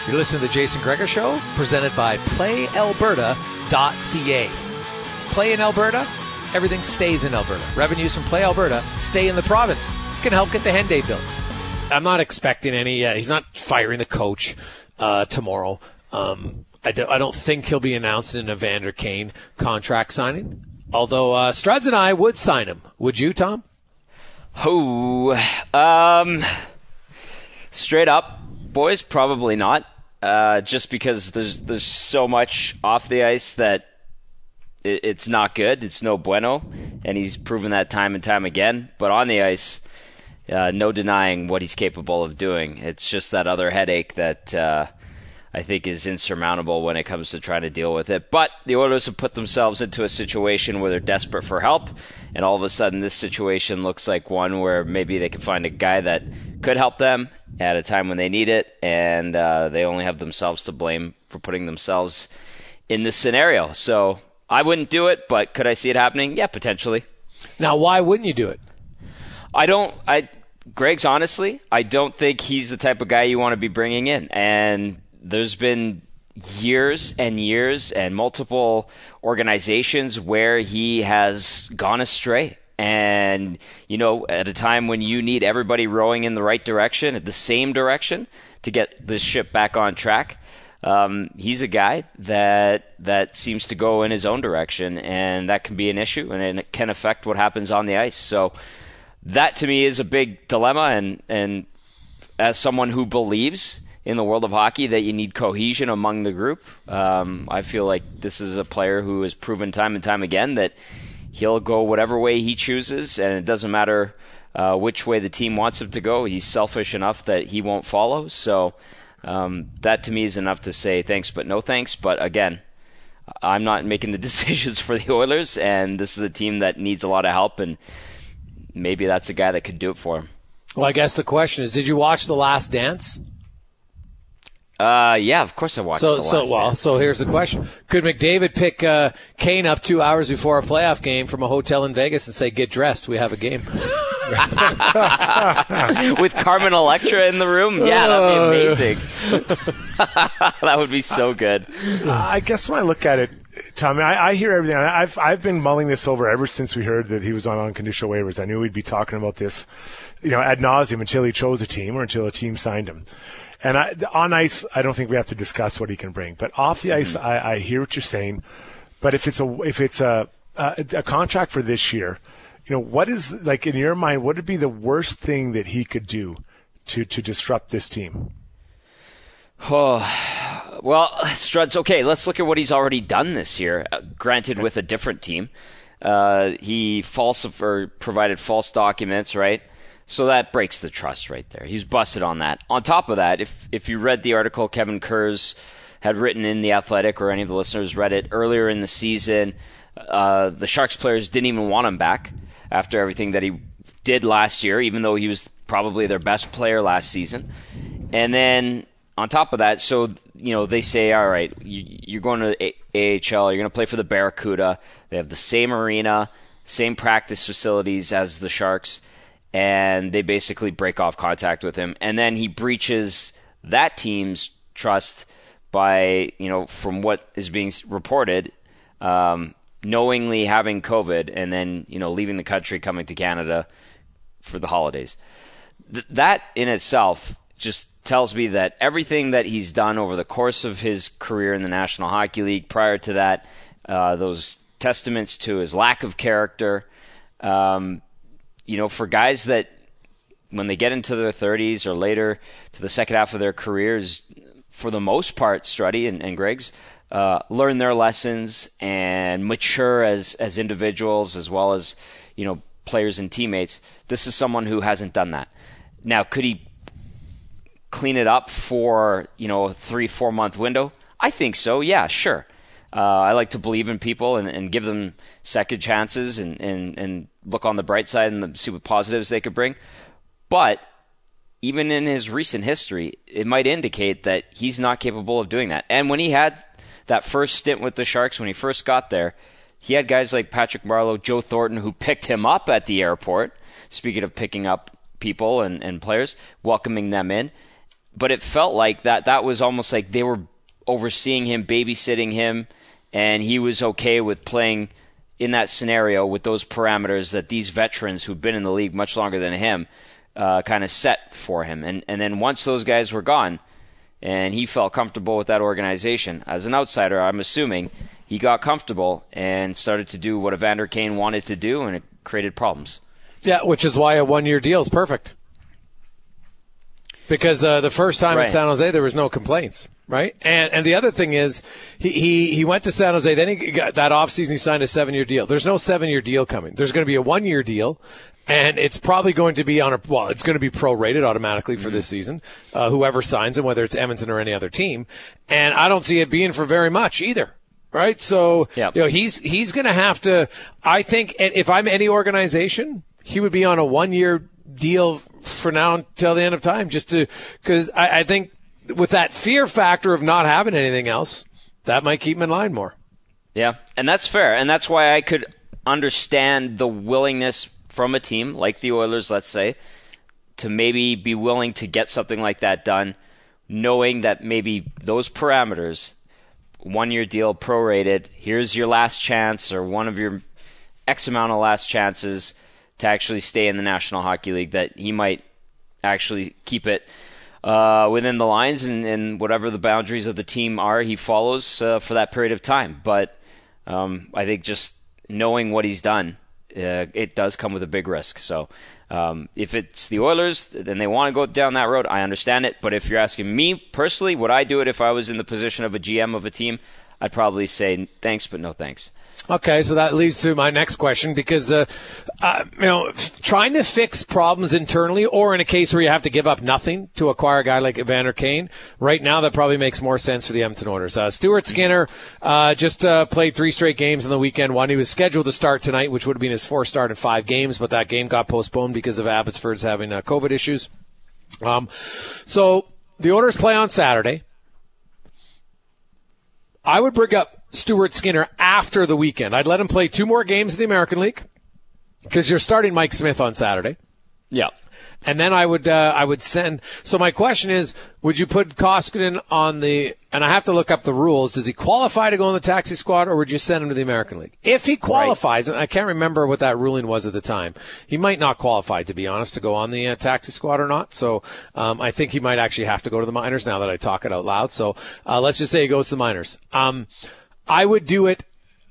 You're listening to the Jason Gregor Show, presented by PlayAlberta.ca. Play in Alberta, everything stays in Alberta. Revenues from Play Alberta stay in the province. Can help get the Henday built. I'm not expecting any. He's not firing the coach tomorrow. I don't think he'll be announcing an Evander Kane contract signing. Although Struds and I would sign him. Would you, Tom? Straight up, boys, probably not. Just because there's so much off the ice that it's not good. It's no bueno, and he's proven that time and time again. But on the ice, no denying what he's capable of doing. It's just that other headache that I think is insurmountable when it comes to trying to deal with it. But the Oilers have put themselves into a situation where they're desperate for help, and all of a sudden this situation looks like one where maybe they can find a guy that could help them at a time when they need it, and they only have themselves to blame for putting themselves in this scenario. So I wouldn't do it, but could I see it happening? Yeah, potentially. Now, why wouldn't you do it? Greg's, honestly, I don't think he's the type of guy you want to be bringing in. And there's been years and years and multiple organizations where he has gone astray. And, at a time when you need everybody rowing in the right direction, the same direction, to get this ship back on track, he's a guy that seems to go in his own direction, and that can be an issue, and it can affect what happens on the ice. So that, to me, is a big dilemma, and as someone who believes in the world of hockey that you need cohesion among the group, I feel like this is a player who has proven time and time again that he'll go whatever way he chooses, and it doesn't matter which way the team wants him to go. He's selfish enough that he won't follow. So that, to me, is enough to say thanks but no thanks. But again, I'm not making the decisions for the Oilers, and this is a team that needs a lot of help, and maybe that's a guy that could do it for him. Well, I guess the question is, did you watch The Last Dance? Yeah, of course I watched The Last Dance. So here's the question. Could McDavid pick Kane up 2 hours before a playoff game from a hotel in Vegas and say, get dressed, we have a game? With Carmen Electra in the room? Yeah, that'd be amazing. That would be so good. I guess when I look at it, Tommy, I hear everything. I've been mulling this over ever since we heard that he was on unconditional waivers. I knew we'd be talking about this, ad nauseum until he chose a team or until a team signed him. And on ice, I don't think we have to discuss what he can bring. But off the ice, I hear what you're saying. But if it's a contract for this year, what is, like, in your mind, what would be the worst thing that he could do to disrupt this team? Oh, well, Struds, okay, let's look at what he's already done this year, granted with a different team. He provided false documents, right? So that breaks the trust right there. He's busted on that. On top of that, if you read the article Kevin Kurz had written in The Athletic, or any of the listeners read it earlier in the season, the Sharks players didn't even want him back after everything that he did last year, even though he was probably their best player last season. And then on top of that, so they say, all right, you're going to AHL, you're going to play for the Barracuda. They have the same arena, same practice facilities as the Sharks, and they basically break off contact with him. And then he breaches that team's trust by, from what is being reported, knowingly having COVID and then, leaving the country, coming to Canada for the holidays. That in itself just tells me that everything that he's done over the course of his career in the National Hockey League, prior to that, those testaments to his lack of character, for guys that when they get into their 30s or later to the second half of their careers, for the most part, Struddy and Greg's, learn their lessons and mature as individuals as well as, players and teammates. This is someone who hasn't done that. Now, could he clean it up for, a 3-4 month window? I think so. Yeah, sure. I like to believe in people and give them second chances and look on the bright side and see what positives they could bring. But even in his recent history, it might indicate that he's not capable of doing that. And when he had that first stint with the Sharks, when he first got there, he had guys like Patrick Marleau, Joe Thornton, who picked him up at the airport. Speaking of picking up people and players, welcoming them in. but it felt like that was almost like they were overseeing him, babysitting him, and he was okay with playing in that scenario with those parameters that these veterans who've been in the league much longer than him kind of set for him. And then once those guys were gone and he felt comfortable with that organization, as an outsider, I'm assuming, he got comfortable and started to do what Evander Kane wanted to do, and it created problems. Yeah, which is why a one-year deal is perfect. Because the first time in San Jose, there was no complaints, right? And the other thing is, he went to San Jose, then he got that offseason, he signed a 7-year deal. There's no 7-year deal coming. There's going to be a 1-year deal, and it's probably going to be it's going to be prorated automatically for this season, whoever signs him, whether it's Edmonton or any other team. And I don't see it being for very much either. Right? So, he's going to have to, I think, if I'm any organization, he would be on a 1-year deal for now until the end of time, because I think with that fear factor of not having anything else, that might keep him in line more. Yeah, and that's fair. And that's why I could understand the willingness from a team like the Oilers, let's say, to maybe be willing to get something like that done, knowing that maybe those parameters, 1-year deal, prorated, here's your last chance or one of your X amount of last chances to actually stay in the National Hockey League, that he might actually keep it within the lines and whatever the boundaries of the team are, he follows for that period of time. But I think just knowing what he's done, it does come with a big risk. So if it's the Oilers and they want to go down that road, I understand it. But if you're asking me personally, would I do it if I was in the position of a GM of a team? I'd probably say thanks, but no thanks. Okay, so that leads to my next question, because trying to fix problems internally, or in a case where you have to give up nothing to acquire a guy like Evander Kane, right now that probably makes more sense for the Edmonton Oilers. Stuart Skinner just played 3 straight games on the weekend. One, he was scheduled to start tonight, which would have been his 4th start in 5 games, but that game got postponed because of Abbotsford's having COVID issues. So the Oilers play on Saturday. I would bring up Stuart Skinner after the weekend. I'd let him play 2 more games in the American League, because you're starting Mike Smith on Saturday. Yeah. And then I would send. So my question is, would you put Koskinen on the? And I have to look up the rules. Does he qualify to go on the taxi squad, or would you send him to the American League? If he qualifies, and I can't remember what that ruling was at the time, he might not qualify, to be honest, to go on the taxi squad or not. So I think he might actually have to go to the minors now that I talk it out loud. So let's just say he goes to the minors. I would do it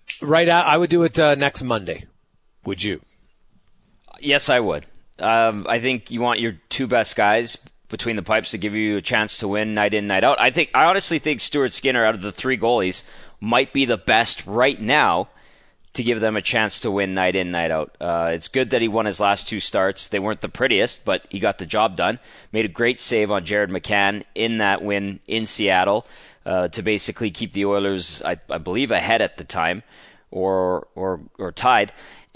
I would do it next Monday. Would you? Yes, I would. I think you want your 2 best guys between the pipes to give you a chance to win night in, night out. I honestly think Stuart Skinner, out of the 3 goalies, might be the best right now to give them a chance to win night in, night out. It's good that he won his last 2 starts. They weren't the prettiest, but he got the job done. Made a great save on Jared McCann in that win in Seattle to basically keep the Oilers, I believe, ahead at the time or tied.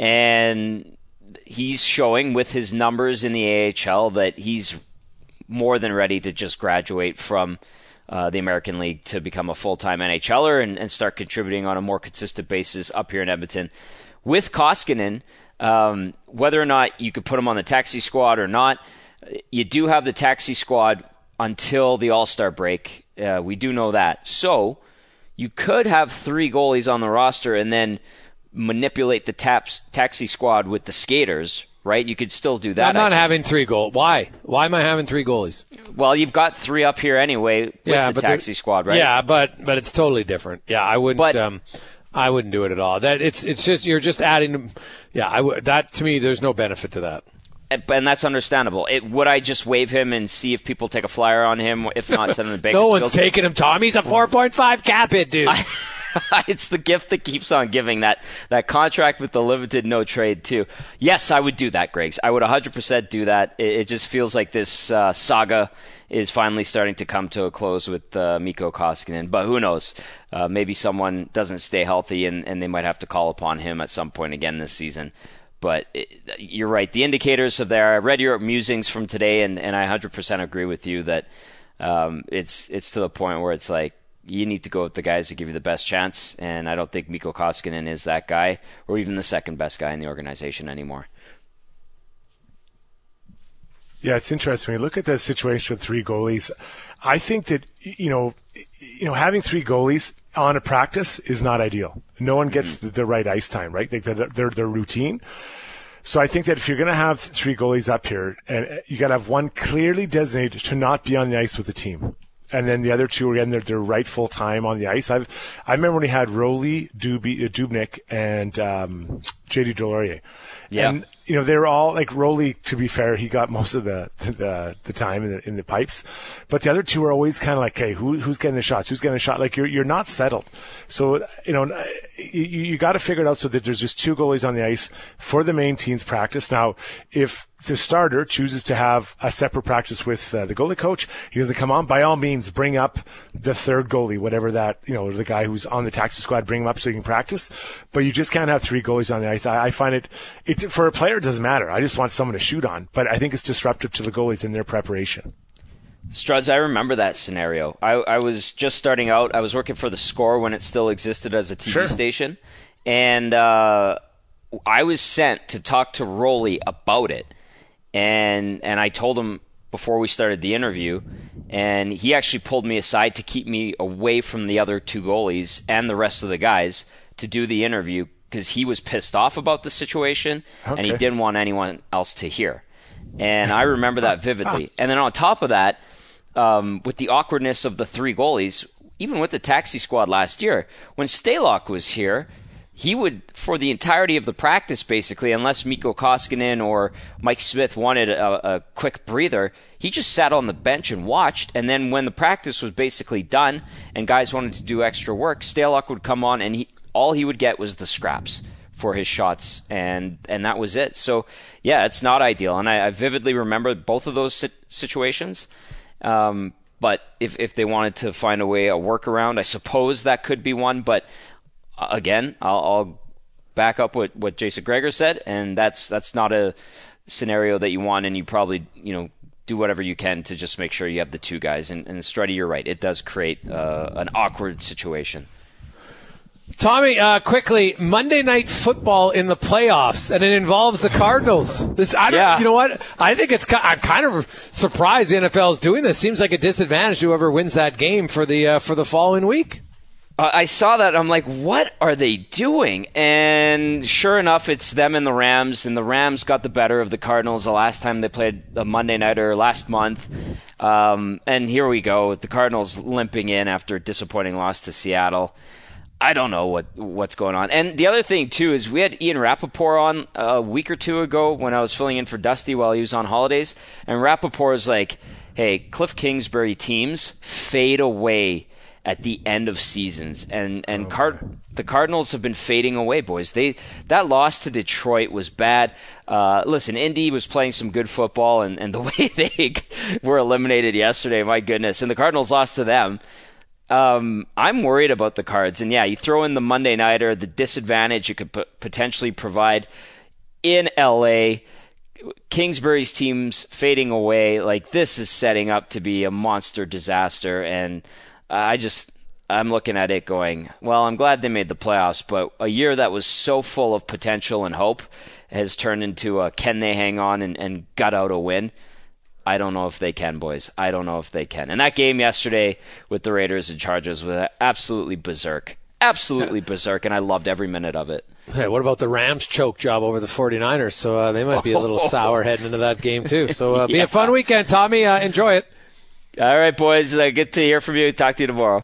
And he's showing with his numbers in the AHL that he's more than ready to just graduate from the American League to become a full-time NHLer and start contributing on a more consistent basis up here in Edmonton. With Koskinen, whether or not you could put him on the taxi squad or not, you do have the taxi squad until the All-Star break. We do know that. So you could have 3 goalies on the roster and then manipulate the taxi squad with the skaters, right? You could still do that. I'm not having 3 goals. Why? Why am I having 3 goalies? Well, you've got 3 up here anyway with the taxi squad, right? Yeah, but it's totally different. Yeah, I wouldn't. I wouldn't do it at all. That it's just you're just adding. Yeah, that to me, there's no benefit to that. And that's understandable. Would I just waive him and see if people take a flyer on him? If not, send him to Bakersfield? No one's taking him, Tom. He's a 4.5 cap hit, dude. It's the gift that keeps on giving, that contract with the limited no trade, too. Yes, I would do that, Griggs. I would 100% do that. It just feels like this saga is finally starting to come to a close with Mikko Koskinen. But who knows? Maybe someone doesn't stay healthy and they might have to call upon him at some point again this season. But you're right. The indicators are there. I read your musings from today, and I 100% agree with you that it's to the point where it's like you need to go with the guys that give you the best chance, and I don't think Mikko Koskinen is that guy or even the second best guy in the organization anymore. Yeah, it's interesting. When you look at the situation with 3 goalies, I think that, having 3 goalies on a practice is not ideal. No one gets the right ice time, right? Like their routine. So I think that if you're going to have 3 goalies up here, and you got to have one clearly designated to not be on the ice with the team, and then the other 2 are getting their rightful time on the ice. I remember when he had Roley, Dubnyk, and JD Delorier. Yeah. And, they were all like Roley, to be fair, he got most of the time in the pipes. But the other 2 were always kind of like, hey, who's getting the shots? Who's getting the shot? Like you're not settled. So, you got to figure it out so that there's just 2 goalies on the ice for the main team's practice. Now, if the starter chooses to have a separate practice with the goalie coach, he doesn't come on, by all means, bring up the 3rd goalie, whatever that, the guy who's on the taxi squad, bring him up so he can practice. But you just can't have 3 goalies on the ice. I find it's for a player, it doesn't matter. I just want someone to shoot on. But I think it's disruptive to the goalies in their preparation. Struds, I remember that scenario. I was just starting out. I was working for The Score when it still existed as a TV station. And I was sent to talk to Roley about it. And I told him before we started the interview, and he actually pulled me aside to keep me away from the other 2 goalies and the rest of the guys to do the interview because he was pissed off about the situation and he didn't want anyone else to hear. And I remember that vividly. And then on top of that, with the awkwardness of the 3 goalies, even with the taxi squad last year, when Stalock was here, he would, for the entirety of the practice, basically, unless Mikko Koskinen or Mike Smith wanted a quick breather, he just sat on the bench and watched. And then when the practice was basically done and guys wanted to do extra work, Stalock would come on and all he would get was the scraps for his shots, and that was it. So, yeah, it's not ideal. And I vividly remember both of those situations. But if they wanted to find a workaround, I suppose that could be one. But again, I'll back up what Jason Gregor said, and that's not a scenario that you want, and you probably do whatever you can to just make sure you have the 2 guys. And Struddy, you're right, it does create an awkward situation. Tommy, quickly, Monday Night Football in the playoffs, and it involves the Cardinals. You know what? I think I'm kind of surprised the NFL is doing this. Seems like a disadvantage to whoever wins that game for the following week. I saw that. I'm like, what are they doing? And sure enough, it's them and the Rams. And the Rams got the better of the Cardinals the last time they played a Monday Nighter last month. And here we go with the Cardinals limping in after a disappointing loss to Seattle. I don't know what's going on. And the other thing, too, is we had Ian Rappaport on a week or 2 ago when I was filling in for Dusty while he was on holidays. And Rappaport was like, hey, Cliff Kingsbury teams fade away at the end of seasons. And the Cardinals have been fading away, boys. That loss to Detroit was bad. Listen, Indy was playing some good football, and the way they were eliminated yesterday, my goodness. And the Cardinals lost to them. I'm worried about the Cards. And yeah, you throw in the Monday Nighter, the disadvantage it could potentially provide in LA, Kingsbury's team's fading away. Like, this is setting up to be a monster disaster. And I'm looking at it going, well, I'm glad they made the playoffs, but a year that was so full of potential and hope has turned into a can they hang on and gut out a win. I don't know if they can, boys. I don't know if they can. And that game yesterday with the Raiders and Chargers was absolutely berserk. Absolutely berserk, and I loved every minute of it. Hey, what about the Rams choke job over the 49ers? So they might be a little sour heading into that game, too. So be a fun weekend, Tommy. Enjoy it. All right, boys. Good to hear from you. Talk to you tomorrow.